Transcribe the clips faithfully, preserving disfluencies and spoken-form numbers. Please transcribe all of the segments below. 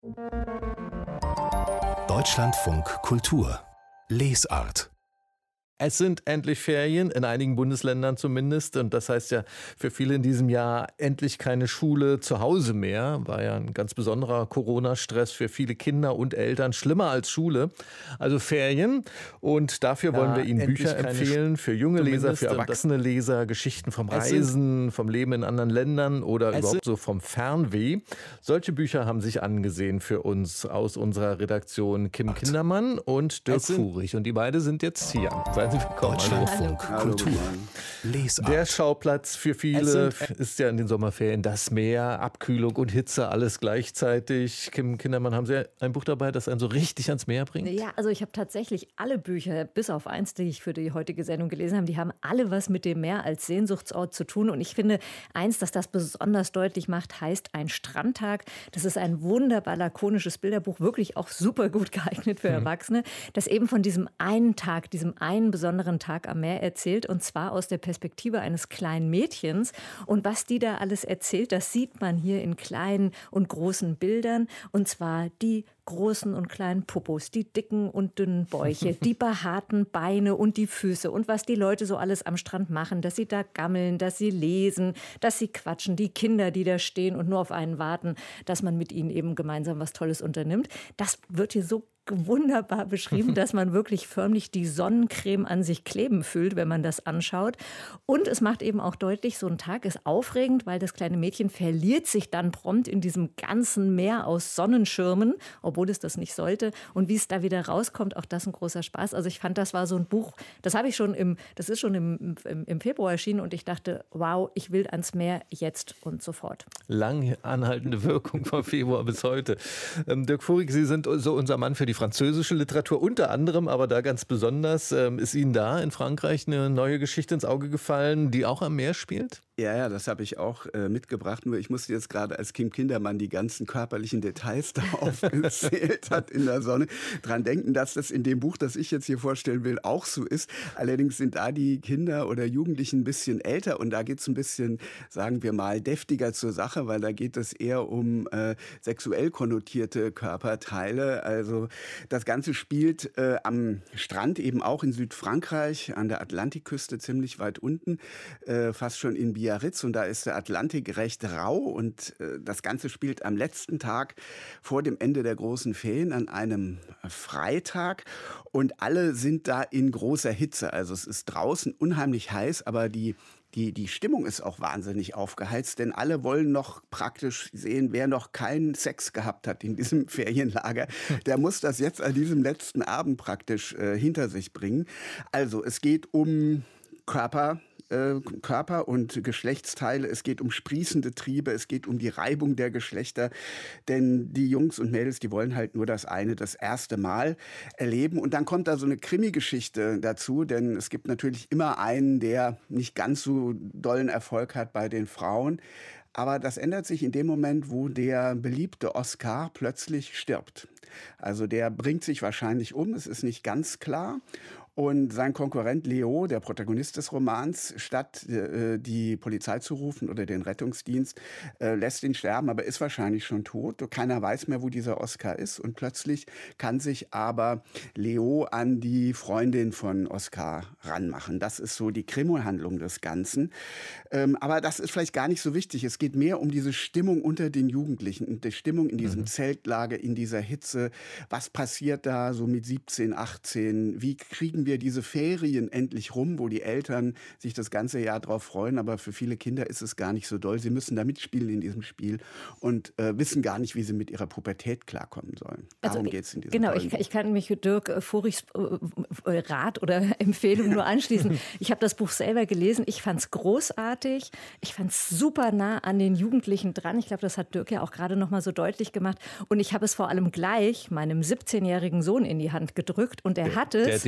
Deutschlandfunk Kultur Lesart. Es sind endlich Ferien, in einigen Bundesländern zumindest. Und das heißt ja für viele in diesem Jahr endlich keine Schule zu Hause mehr. War ja ein ganz besonderer Corona-Stress für viele Kinder und Eltern. Schlimmer als Schule. Also Ferien. Und dafür wollen Ja, wir Ihnen endlich Bücher keine empfehlen. Für junge Leser, für Zumindest. Und erwachsene Leser. Geschichten vom Es sind- Reisen, vom Leben in anderen Ländern oder Es überhaupt sind- so vom Fernweh. Solche Bücher haben sich angesehen für uns aus unserer Redaktion Kim Kindermann und Dirk Es sind- Fuhrich. Und die beiden sind jetzt hier. Seien Sie willkommen. Hallo. Deutschlandfunk Hallo, Kultur Mann. Lesart. Der Schauplatz für viele Es sind- ist ja in den Sommerferien das Meer, Abkühlung und Hitze, alles gleichzeitig. Kim Kindermann, haben Sie ein Buch dabei, das einen so richtig ans Meer bringt? Ja, also ich habe tatsächlich alle Bücher, bis auf eins, die ich für die heutige Sendung gelesen habe, die haben alle was mit dem Meer als Sehnsuchtsort zu tun. Und ich finde, eins, das das besonders deutlich macht, heißt Ein Strandtag. Das ist ein wunderbar lakonisches Bilderbuch, wirklich auch super gut geeignet für Erwachsene, das eben von diesem einen Tag, diesem einen besonderen Tag am Meer erzählt, und zwar aus der Perspektive eines kleinen Mädchens. Und was die da alles erzählt, das sieht man hier in kleinen und großen Bildern. Und zwar die großen und kleinen Popos, die dicken und dünnen Bäuche, die behaarten Beine und die Füße und was die Leute so alles am Strand machen, dass sie da gammeln, dass sie lesen, dass sie quatschen, die Kinder, die da stehen und nur auf einen warten, dass man mit ihnen eben gemeinsam was Tolles unternimmt. Das wird hier so wunderbar beschrieben, dass man wirklich förmlich die Sonnencreme an sich kleben fühlt, wenn man das anschaut. Und es macht eben auch deutlich, so ein Tag ist aufregend, weil das kleine Mädchen verliert sich dann prompt in diesem ganzen Meer aus Sonnenschirmen, obwohl es das nicht sollte. Und wie es da wieder rauskommt, auch das ein großer Spaß. Also ich fand, das war so ein Buch, das habe ich schon im, das ist schon im, im, im Februar erschienen und ich dachte, wow, ich will ans Meer jetzt und sofort. Lang anhaltende Wirkung von Februar bis heute. Ähm, Dirk Fuhrich, Sie sind so unser Mann für die französische Literatur unter anderem, aber da ganz besonders. Ähm, ist Ihnen da in Frankreich eine neue Geschichte ins Auge gefallen, die auch am Meer spielt? Ja, ja, das habe ich auch äh, mitgebracht. Nur ich musste jetzt gerade, als Kim Kindermann die ganzen körperlichen Details da aufgezählt hat in der Sonne, dran denken, dass das in dem Buch, das ich jetzt hier vorstellen will, auch so ist. Allerdings sind da die Kinder oder Jugendlichen ein bisschen älter und da geht es ein bisschen, sagen wir mal, deftiger zur Sache, weil da geht es eher um äh, sexuell konnotierte Körperteile. Also das Ganze spielt äh, am Strand, eben auch in Südfrankreich, an der Atlantikküste, ziemlich weit unten, äh, fast schon in Biarritz, und da ist der Atlantik recht rau und äh, das Ganze spielt am letzten Tag vor dem Ende der großen Ferien an einem Freitag und alle sind da in großer Hitze. Also es ist draußen unheimlich heiß, aber die Die, die Stimmung ist auch wahnsinnig aufgeheizt, denn alle wollen noch praktisch sehen, wer noch keinen Sex gehabt hat in diesem Ferienlager. Der muss das jetzt an diesem letzten Abend praktisch äh, hinter sich bringen. Also es geht um Körper, äh, Körper und Geschlechtsteile. Es geht um sprießende Triebe, es geht um die Reibung der Geschlechter. Denn die Jungs und Mädels, die wollen halt nur das eine, das erste Mal erleben. Und dann kommt da so eine Krimi-Geschichte dazu, denn es gibt natürlich immer einen, der nicht ganz so dollen Erfolg hat bei den Frauen. Aber das ändert sich in dem Moment, wo der beliebte Oscar plötzlich stirbt. Also der bringt sich wahrscheinlich um, es ist nicht ganz klar. Und sein Konkurrent Leo, der Protagonist des Romans, statt äh, die Polizei zu rufen oder den Rettungsdienst, äh, lässt ihn sterben, aber ist wahrscheinlich schon tot. Keiner weiß mehr, wo dieser Oscar ist. Und plötzlich kann sich aber Leo an die Freundin von Oscar ranmachen. Das ist so die Krimi-Handlung des Ganzen. Ähm, aber das ist vielleicht gar nicht so wichtig. Es geht mehr um diese Stimmung unter den Jugendlichen und die Stimmung in diesem mhm. Zeltlager, in dieser Hitze. Was passiert da so mit siebzehn, achtzehn? Wie kriegen wir diese Ferien endlich rum, wo die Eltern sich das ganze Jahr drauf freuen, aber für viele Kinder ist es gar nicht so doll. Sie müssen da mitspielen in diesem Spiel und äh, wissen gar nicht, wie sie mit ihrer Pubertät klarkommen sollen. Darum also, geht es in diesem Genau, ich, ich kann mich Dirk Furichs äh, Rat oder Empfehlung nur anschließen. Ich habe das Buch selber gelesen. Ich fand es großartig. Ich fand es super nah an den Jugendlichen dran. Ich glaube, das hat Dirk ja auch gerade noch mal so deutlich gemacht. Und ich habe es vor allem gleich meinem siebzehnjährigen Sohn in die Hand gedrückt und er Der, hat es... der definitiv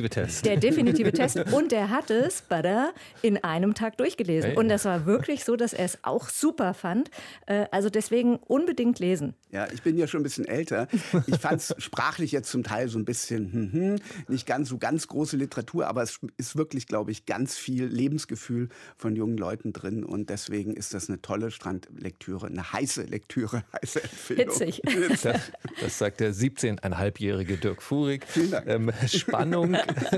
definitive Test. Der definitive Test. Und er hat es bada, in einem Tag durchgelesen. Hey. Und das war wirklich so, dass er es auch super fand. Also deswegen unbedingt lesen. Ja, ich bin ja schon ein bisschen älter. Ich fand es sprachlich jetzt zum Teil so ein bisschen hm, hm, nicht ganz so ganz große Literatur, aber es ist wirklich, glaube ich, ganz viel Lebensgefühl von jungen Leuten drin. Und deswegen ist das eine tolle Strandlektüre, eine heiße Lektüre, heiße Empfehlung. Hitzig. Das, das sagt der siebzehneinhalbjährige Dirk Fuhrig. Vielen Dank. Ähm, Spannung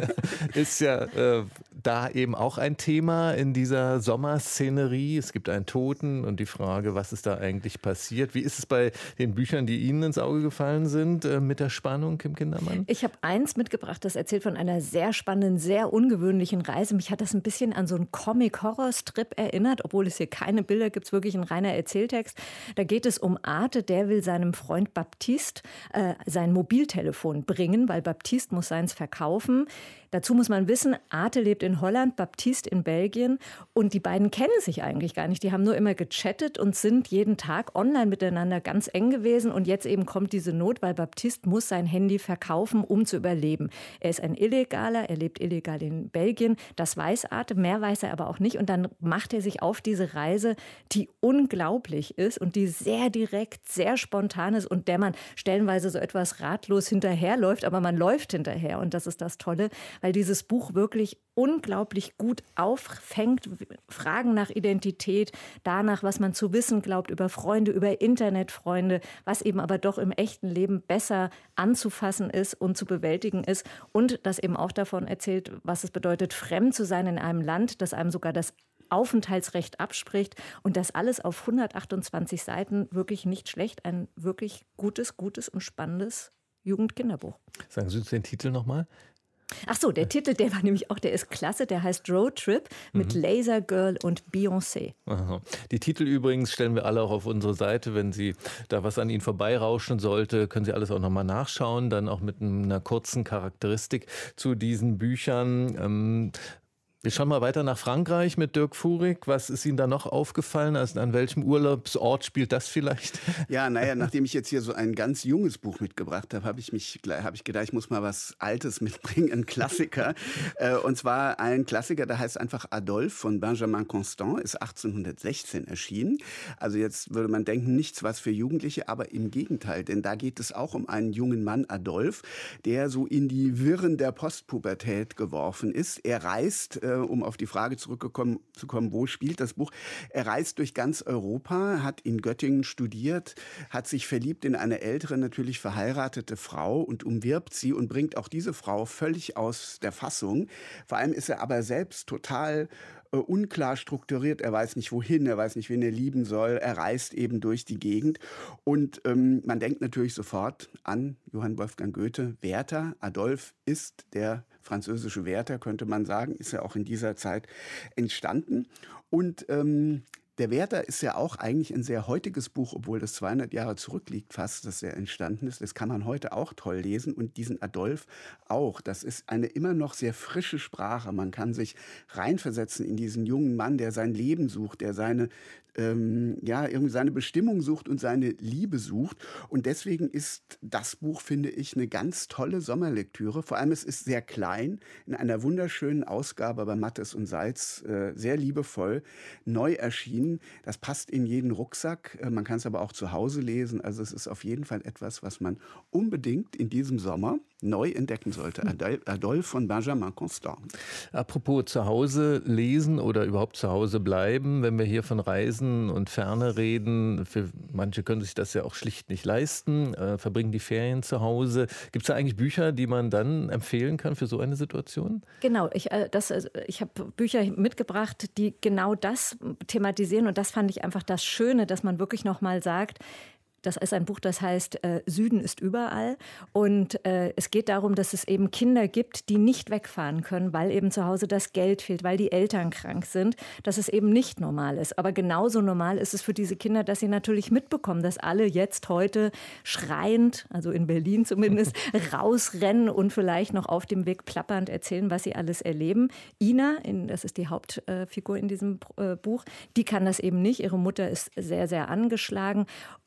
ist ja äh, da eben auch ein Thema in dieser Sommerszenerie. Es gibt einen Toten und die Frage, was ist da eigentlich passiert? Wie ist es bei den Büchern, die Ihnen ins Auge gefallen sind, äh, mit der Spannung, Kim Kindermann? Ich habe eins mitgebracht, das erzählt von einer sehr spannenden, sehr ungewöhnlichen Reise. Mich hat das ein bisschen an so einen Comic-Horror-Strip erinnert, obwohl es hier keine Bilder gibt, es wirklich ein reiner Erzähltext. Da geht es um Arte, der will seinem Freund Baptiste äh, sein Mobiltelefon bringen, weil Baptiste muss seins verkaufen. Dazu muss man wissen, Arte lebt in Holland, Baptiste in Belgien und die beiden kennen sich eigentlich gar nicht. Die haben nur immer gechattet und sind jeden Tag online miteinander ganz eng gewesen und jetzt eben kommt diese Not, weil Baptiste muss sein Handy verkaufen, um zu überleben. Er ist ein Illegaler, er lebt illegal in Belgien, das weiß Arte, mehr weiß er aber auch nicht und dann macht er sich auf diese Reise, die unglaublich ist und die sehr direkt, sehr spontan ist und der man stellenweise so etwas ratlos hinterherläuft, aber man läuft hinterher und das ist das Tolle, weil dieses Buch wirklich unglaublich gut auffängt, Fragen nach Identität, danach, was man zu wissen glaubt über Freunde, über Internetfreunde, was eben aber doch im echten Leben besser anzufassen ist und zu bewältigen ist und das eben auch davon erzählt, was es bedeutet, fremd zu sein in einem Land, das einem sogar das Aufenthaltsrecht abspricht und das alles auf hundertachtundzwanzig Seiten wirklich nicht schlecht, ein wirklich gutes, gutes und spannendes Jugendkinderbuch. Sagen Sie uns den Titel nochmal. Ach so, der Titel, der war nämlich auch, der ist klasse, der heißt Road Trip mit mhm. Laser Girl und Beyoncé. Aha. Die Titel übrigens stellen wir alle auch auf unsere Seite. Wenn Sie da was an Ihnen vorbeirauschen sollte, können Sie alles auch nochmal nachschauen, dann auch mit einer kurzen Charakteristik zu diesen Büchern. Ähm, Wir schauen mal weiter nach Frankreich mit Dirk Fuhrig. Was ist Ihnen da noch aufgefallen? Also an welchem Urlaubsort spielt das vielleicht? Ja, naja, nachdem ich jetzt hier so ein ganz junges Buch mitgebracht habe, habe ich mich, habe ich gedacht, ich muss mal was Altes mitbringen, ein Klassiker. Und zwar ein Klassiker, der heißt einfach Adolphe von Benjamin Constant, ist achtzehnhundertsechzehn erschienen. Also jetzt würde man denken, nichts was für Jugendliche, aber im Gegenteil, denn da geht es auch um einen jungen Mann, Adolphe, der so in die Wirren der Postpubertät geworfen ist. Er reist, um auf die Frage zurückzukommen, zu kommen, wo spielt das Buch? Er reist durch ganz Europa, hat in Göttingen studiert, hat sich verliebt in eine ältere, natürlich verheiratete Frau und umwirbt sie und bringt auch diese Frau völlig aus der Fassung. Vor allem ist er aber selbst total äh, unklar strukturiert. Er weiß nicht wohin, er weiß nicht, wen er lieben soll. Er reist eben durch die Gegend. Und ähm, man denkt natürlich sofort an Johann Wolfgang Goethe. Werther, Adolphe ist der französische Werther, könnte man sagen, ist ja auch in dieser Zeit entstanden. Und ähm, der Werther ist ja auch eigentlich ein sehr heutiges Buch, obwohl das zweihundert Jahre zurückliegt fast, dass er entstanden ist. Das kann man heute auch toll lesen und diesen Adolphe auch. Das ist eine immer noch sehr frische Sprache. Man kann sich reinversetzen in diesen jungen Mann, der sein Leben sucht, der seine ähm, ja, irgendwie seine Bestimmung sucht und seine Liebe sucht. Und deswegen ist das Buch, finde ich, eine ganz tolle Sommerlektüre. Vor allem, es ist sehr klein, in einer wunderschönen Ausgabe bei Mattes und Seitz, äh, sehr liebevoll, neu erschienen. Das passt in jeden Rucksack. Äh, man kann es aber auch zu Hause lesen. Also es ist auf jeden Fall etwas, was man unbedingt in diesem Sommer neu entdecken sollte. Adolphe von Benjamin Constant. Apropos zu Hause lesen oder überhaupt zu Hause bleiben, wenn wir hier von Reisen und Ferne reden, für manche können sich das ja auch schlicht nicht leisten, äh, verbringen die Ferien zu Hause. Gibt es da eigentlich Bücher, die man dann empfehlen kann für so eine Situation? Genau, ich, äh, das, ich habe Bücher mitgebracht, die genau das thematisieren und das fand ich einfach das Schöne, dass man wirklich noch mal sagt, das ist ein Buch, das heißt äh, Süden ist überall. Und äh, es geht darum, dass es eben Kinder gibt, die nicht wegfahren können, weil eben zu Hause das Geld fehlt, weil die Eltern krank sind, dass es eben nicht normal ist. Aber genauso normal ist es für diese Kinder, dass sie natürlich mitbekommen, dass alle jetzt heute schreiend, also in Berlin zumindest, rausrennen und vielleicht noch auf dem Weg plappernd erzählen, was sie alles erleben. Ina, in, das ist die Hauptfigur in diesem äh, Buch, die kann das eben nicht. Ihre Mutter ist sehr, sehr angeschlagen. Und wie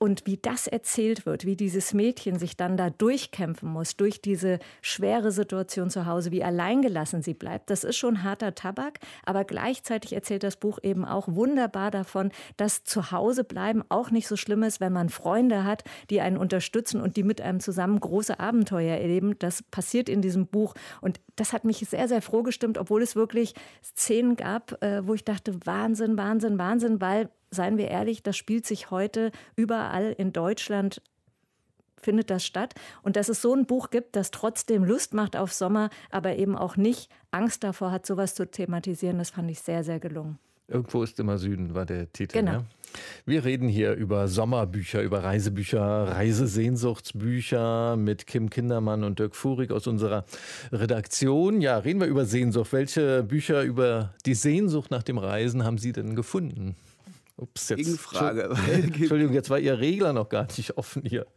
das erzählt wird, wie dieses Mädchen sich dann da durchkämpfen muss, durch diese schwere Situation zu Hause, wie alleingelassen sie bleibt, das ist schon harter Tabak. Aber gleichzeitig erzählt das Buch eben auch wunderbar davon, dass zu Hause bleiben auch nicht so schlimm ist, wenn man Freunde hat, die einen unterstützen und die mit einem zusammen große Abenteuer erleben. Das passiert in diesem Buch. Und das hat mich sehr, sehr froh gestimmt, obwohl es wirklich Szenen gab, wo ich dachte, Wahnsinn, Wahnsinn, Wahnsinn, weil, seien wir ehrlich, das spielt sich heute überall in Deutschland, findet das statt. Und dass es so ein Buch gibt, das trotzdem Lust macht auf Sommer, aber eben auch nicht Angst davor hat, sowas zu thematisieren, das fand ich sehr, sehr gelungen. Irgendwo ist immer Süden, war der Titel. Genau. Ne? Wir reden hier über Sommerbücher, über Reisebücher, Reisesehnsuchtsbücher mit Kim Kindermann und Dirk Fuhrig aus unserer Redaktion. Ja, reden wir über Sehnsucht. Welche Bücher über die Sehnsucht nach dem Reisen haben Sie denn gefunden? Ups, jetzt, Gegenfrage. Entschuldigung, jetzt war Ihr Regler noch gar nicht offen hier.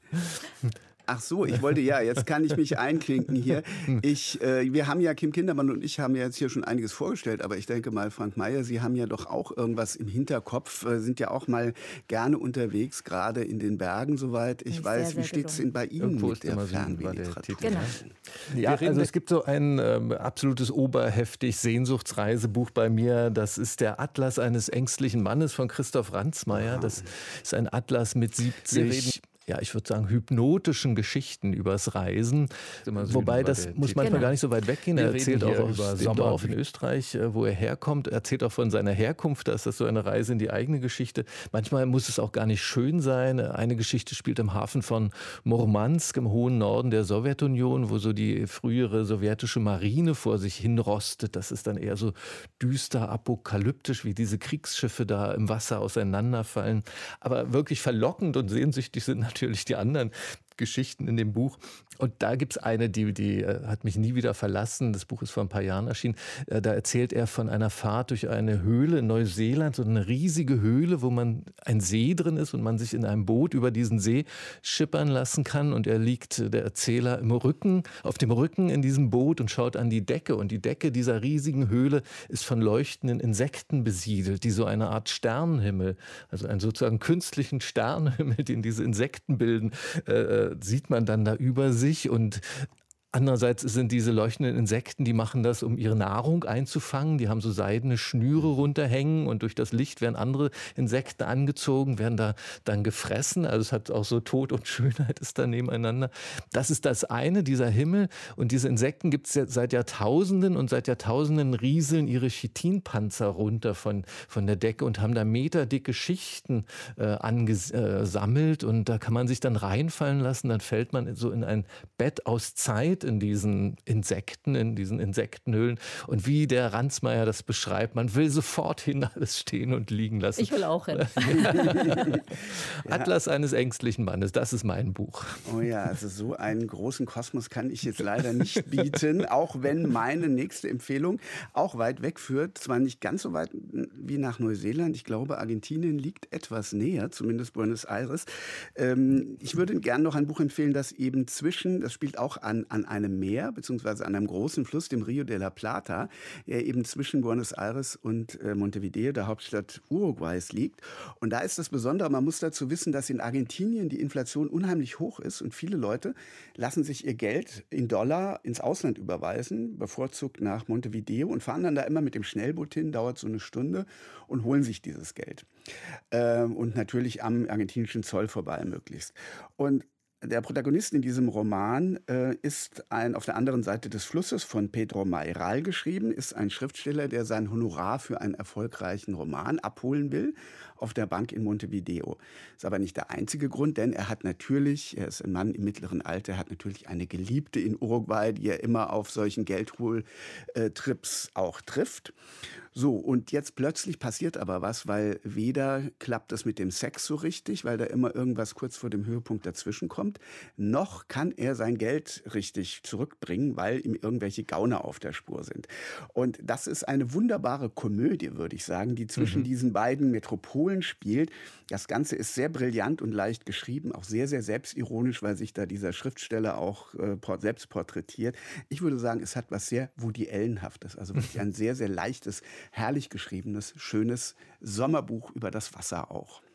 Ach so, ich wollte, ja, jetzt kann ich mich einklinken hier. Ich, äh, wir haben ja, Kim Kindermann und ich haben ja jetzt hier schon einiges vorgestellt, aber ich denke mal, Frank Meyer, Sie haben ja doch auch irgendwas im Hinterkopf, äh, sind ja auch mal gerne unterwegs, gerade in den Bergen, soweit ich sehr, weiß. sehr Wie steht es denn bei Ihnen Irgendwo mit ist der immer Süden, war der Fernwehliteratur? Titel. Genau. Ja, also es gibt so ein ähm, absolutes oberheftig Sehnsuchtsreisebuch bei mir. Das ist der Atlas eines ängstlichen Mannes von Christoph Ransmayr. Das ist ein Atlas mit siebzig... ja, ich würde sagen, hypnotischen Geschichten übers Reisen. Wobei, das muss manchmal genau. gar nicht so weit weggehen. Er Wir erzählt reden auch hier aus über dem Dorf in Sommerbücher. Österreich, wo er herkommt. Er erzählt auch von seiner Herkunft. Da ist das so eine Reise in die eigene Geschichte. Manchmal muss es auch gar nicht schön sein. Eine Geschichte spielt im Hafen von Murmansk im hohen Norden der Sowjetunion, wo so die frühere sowjetische Marine vor sich hinrostet. Das ist dann eher so düster, apokalyptisch, wie diese Kriegsschiffe da im Wasser auseinanderfallen. Aber wirklich verlockend und sehnsüchtig sind natürlich die anderen Geschichten in dem Buch. Und da gibt es eine, die, die äh, hat mich nie wieder verlassen. Das Buch ist vor ein paar Jahren erschienen. Äh, da erzählt er von einer Fahrt durch eine Höhle in Neuseeland, so eine riesige Höhle, wo man ein See drin ist und man sich in einem Boot über diesen See schippern lassen kann. Und er liegt, der Erzähler, im Rücken, auf dem Rücken in diesem Boot und schaut an die Decke. Und die Decke dieser riesigen Höhle ist von leuchtenden Insekten besiedelt, die so eine Art Sternenhimmel, also einen sozusagen künstlichen Sternenhimmel, den diese Insekten bilden, äh, sieht man dann da über sich. Und andererseits sind diese leuchtenden Insekten, die machen das, um ihre Nahrung einzufangen. Die haben so seidene Schnüre runterhängen und durch das Licht werden andere Insekten angezogen, werden da dann gefressen. Also es hat auch so Tod und Schönheit ist da nebeneinander. Das ist das eine, dieser Himmel. Und diese Insekten gibt es seit Jahrtausenden und seit Jahrtausenden rieseln ihre Chitinpanzer runter von, von der Decke und haben da meterdicke Schichten äh, angesammelt. Und da kann man sich dann reinfallen lassen. Dann fällt man so in ein Bett aus Zeit in diesen Insekten, in diesen Insektenhöhlen. Und wie der Ransmayr das beschreibt, man will sofort hin alles stehen und liegen lassen. Ich will auch hin. Atlas eines ängstlichen Mannes, das ist mein Buch. Oh ja, also so einen großen Kosmos kann ich jetzt leider nicht bieten, auch wenn meine nächste Empfehlung auch weit weg führt. Zwar nicht ganz so weit wie nach Neuseeland, ich glaube, Argentinien liegt etwas näher, zumindest Buenos Aires. Ähm, ich würde gerne noch ein Buch empfehlen, das eben zwischen, das spielt auch an, an einem Meer, beziehungsweise an einem großen Fluss, dem Rio de la Plata, der eben zwischen Buenos Aires und äh, Montevideo, der Hauptstadt Uruguays, liegt. Und da ist das Besondere, man muss dazu wissen, dass in Argentinien die Inflation unheimlich hoch ist und viele Leute lassen sich ihr Geld in Dollar ins Ausland überweisen, bevorzugt nach Montevideo und fahren dann da immer mit dem Schnellboot hin, dauert so eine Stunde und holen sich dieses Geld. Ähm, und natürlich am argentinischen Zoll vorbei möglichst. Und der Protagonist in diesem Roman äh, ist ein auf der anderen Seite des Flusses von Pedro Mayral geschrieben, ist ein Schriftsteller, der sein Honorar für einen erfolgreichen Roman abholen will auf der Bank in Montevideo. Ist aber nicht der einzige Grund, denn er hat natürlich, er ist ein Mann im mittleren Alter, er hat natürlich eine Geliebte in Uruguay, die er immer auf solchen Geldholtrips auch trifft. So, und jetzt plötzlich passiert aber was, weil weder klappt es mit dem Sex so richtig, weil da immer irgendwas kurz vor dem Höhepunkt dazwischen kommt, noch kann er sein Geld richtig zurückbringen, weil ihm irgendwelche Gauner auf der Spur sind. Und das ist eine wunderbare Komödie, würde ich sagen, die zwischen mhm. diesen beiden Metropolen spielt. Das Ganze ist sehr brillant und leicht geschrieben, auch sehr, sehr selbstironisch, weil sich da dieser Schriftsteller auch äh, selbst porträtiert. Ich würde sagen, es hat was sehr Woody Allenhaftes, also wirklich ein sehr, sehr leichtes, herrlich geschriebenes, schönes Sommerbuch über das Wasser auch.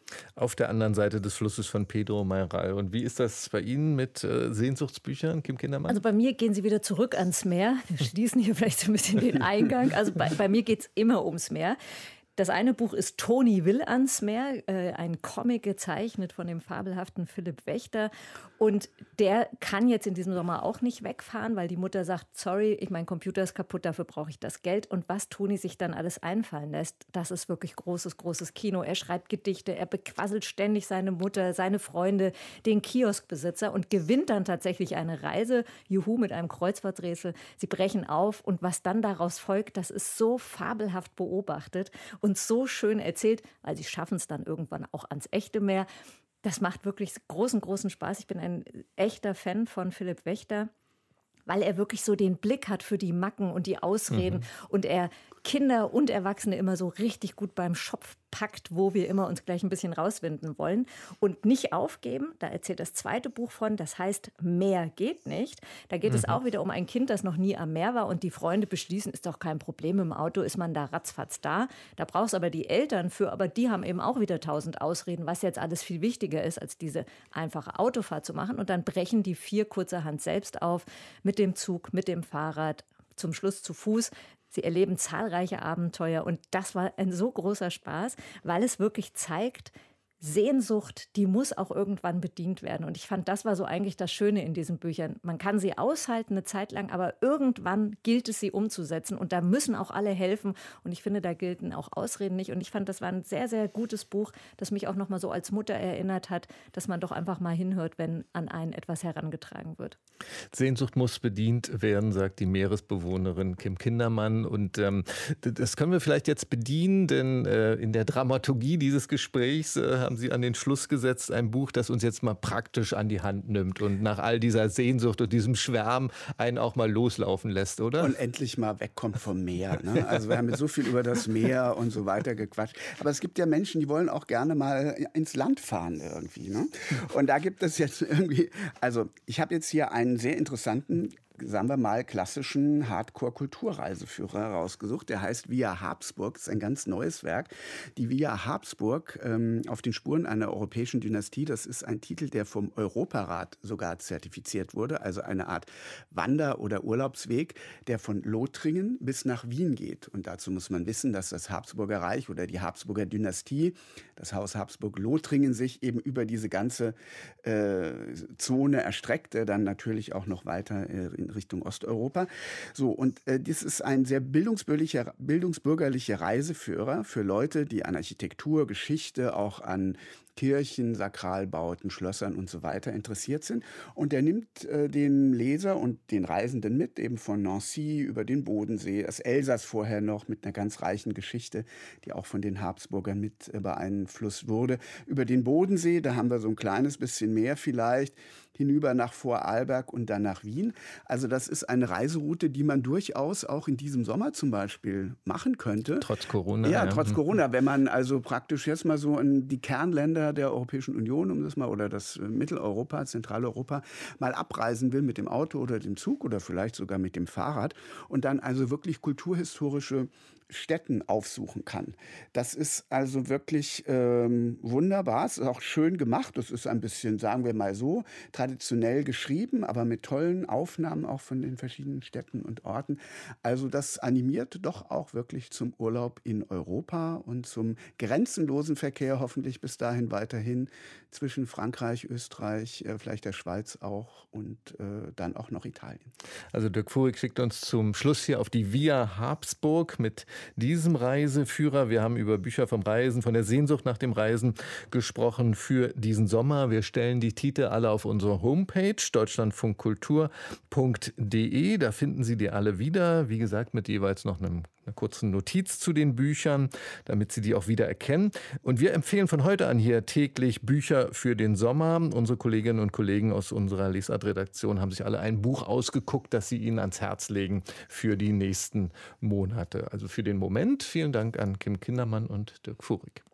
Auf der anderen Seite des Flusses von Pedro Mayral. Und wie ist das bei Ihnen mit äh, Sehnsuchtsbüchern, Kim Kindermann? Also bei mir gehen sie wieder zurück ans Meer. Wir schließen hier vielleicht so ein bisschen den Eingang. Also bei, bei mir geht es immer ums Meer. Das eine Buch ist Toni will ans Meer, äh, ein Comic gezeichnet von dem fabelhaften Philipp Wächter. Und der kann jetzt in diesem Sommer auch nicht wegfahren, weil die Mutter sagt, sorry, ich, mein Computer ist kaputt, dafür brauche ich das Geld. Und was Toni sich dann alles einfallen lässt, das ist wirklich großes, großes Kino. Er schreibt Gedichte, er bequasselt ständig seine Mutter, seine Freunde, den Kioskbesitzer und gewinnt dann tatsächlich eine Reise, juhu, mit einem Kreuzworträtsel. Sie brechen auf und was dann daraus folgt, das ist so fabelhaft beobachtet und so schön erzählt, weil sie schaffen es dann irgendwann auch ans echte Meer. Das macht wirklich großen, großen Spaß. Ich bin ein echter Fan von Philipp Wächter, weil er wirklich so den Blick hat für die Macken und die Ausreden. Mhm. Und er Kinder und Erwachsene immer so richtig gut beim Schopf packt, wo wir immer uns gleich ein bisschen rauswinden wollen. Und nicht aufgeben, da erzählt das zweite Buch von, das heißt Meer geht nicht. Da geht mhm. es auch wieder um ein Kind, das noch nie am Meer war und die Freunde beschließen, ist doch kein Problem, im Auto ist man da ratzfatz da. Da brauchst du aber die Eltern für, aber die haben eben auch wieder tausend Ausreden, was jetzt alles viel wichtiger ist, als diese einfache Autofahrt zu machen. Und dann brechen die vier kurzerhand selbst auf, mit dem Zug, mit dem Fahrrad, zum Schluss zu Fuß. Sie erleben zahlreiche Abenteuer und das war ein so großer Spaß, weil es wirklich zeigt, Sehnsucht, die muss auch irgendwann bedient werden. Und ich fand, das war so eigentlich das Schöne in diesen Büchern. Man kann sie aushalten eine Zeit lang, aber irgendwann gilt es, sie umzusetzen. Und da müssen auch alle helfen. Und ich finde, da gelten auch Ausreden nicht. Und ich fand, das war ein sehr, sehr gutes Buch, das mich auch noch mal so als Mutter erinnert hat, dass man doch einfach mal hinhört, wenn an einen etwas herangetragen wird. Sehnsucht muss bedient werden, sagt die Meeresbewohnerin Kim Kindermann. Und ähm, das können wir vielleicht jetzt bedienen, denn äh, in der Dramaturgie dieses Gesprächs äh, haben Sie an den Schluss gesetzt, ein Buch, das uns jetzt mal praktisch an die Hand nimmt und nach all dieser Sehnsucht und diesem Schwärmen einen auch mal loslaufen lässt, oder? Und endlich mal wegkommt vom Meer. Ne? Also wir haben jetzt so viel über das Meer und so weiter gequatscht. Aber es gibt ja Menschen, die wollen auch gerne mal ins Land fahren irgendwie. Ne? Und da gibt es jetzt irgendwie, also ich habe jetzt hier einen sehr interessanten, sagen wir mal, klassischen Hardcore-Kulturreiseführer rausgesucht. Der heißt Via Habsburg. Das ist ein ganz neues Werk. Die Via Habsburg ähm, auf den Spuren einer europäischen Dynastie. Das ist ein Titel, der vom Europarat sogar zertifiziert wurde. Also eine Art Wander- oder Urlaubsweg, der von Lothringen bis nach Wien geht. Und dazu muss man wissen, dass das Habsburger Reich oder die Habsburger Dynastie, das Haus Habsburg-Lothringen, sich eben über diese ganze äh, Zone erstreckte. Dann natürlich auch noch weiter äh, in Richtung Osteuropa. So, und äh, das ist ein sehr bildungsbürgerlicher, bildungsbürgerlicher Reiseführer für Leute, die an Architektur, Geschichte, auch an Kirchen, Sakralbauten, Schlössern und so weiter interessiert sind. Und der nimmt äh, den Leser und den Reisenden mit, eben von Nancy über den Bodensee, das Elsass vorher noch mit einer ganz reichen Geschichte, die auch von den Habsburgern mit äh, beeinflusst wurde. Über den Bodensee, da haben wir so ein kleines bisschen mehr vielleicht, hinüber nach Vorarlberg und dann nach Wien. Also das ist eine Reiseroute, die man durchaus auch in diesem Sommer zum Beispiel machen könnte. Trotz Corona. Ja, ja. trotz Corona. Wenn man also praktisch jetzt mal so in die Kernländer der Europäischen Union, um das mal, oder das Mitteleuropa, Zentraleuropa, mal abreisen will mit dem Auto oder dem Zug oder vielleicht sogar mit dem Fahrrad und dann also wirklich kulturhistorische Städten aufsuchen kann. Das ist also wirklich ähm, wunderbar. Es ist auch schön gemacht. Es ist ein bisschen, sagen wir mal so, traditionell geschrieben, aber mit tollen Aufnahmen auch von den verschiedenen Städten und Orten. Also das animiert doch auch wirklich zum Urlaub in Europa und zum grenzenlosen Verkehr hoffentlich bis dahin weiterhin zwischen Frankreich, Österreich, äh, vielleicht der Schweiz auch und äh, dann auch noch Italien. Also Dirk Fuhrig schickt uns zum Schluss hier auf die Via Habsburg mit diesem Reiseführer. Wir haben über Bücher vom Reisen, von der Sehnsucht nach dem Reisen gesprochen für diesen Sommer. Wir stellen die Titel alle auf unsere Homepage deutschlandfunkkultur punkt de. Da finden Sie die alle wieder. Wie gesagt, mit jeweils noch einem einer kurzen Notiz zu den Büchern, damit Sie die auch wieder erkennen. Und wir empfehlen von heute an hier täglich Bücher für den Sommer. Unsere Kolleginnen und Kollegen aus unserer Lesart-Redaktion haben sich alle ein Buch ausgeguckt, das sie Ihnen ans Herz legen für die nächsten Monate. Also für den Moment vielen Dank an Kim Kindermann und Dirk Fuhrig.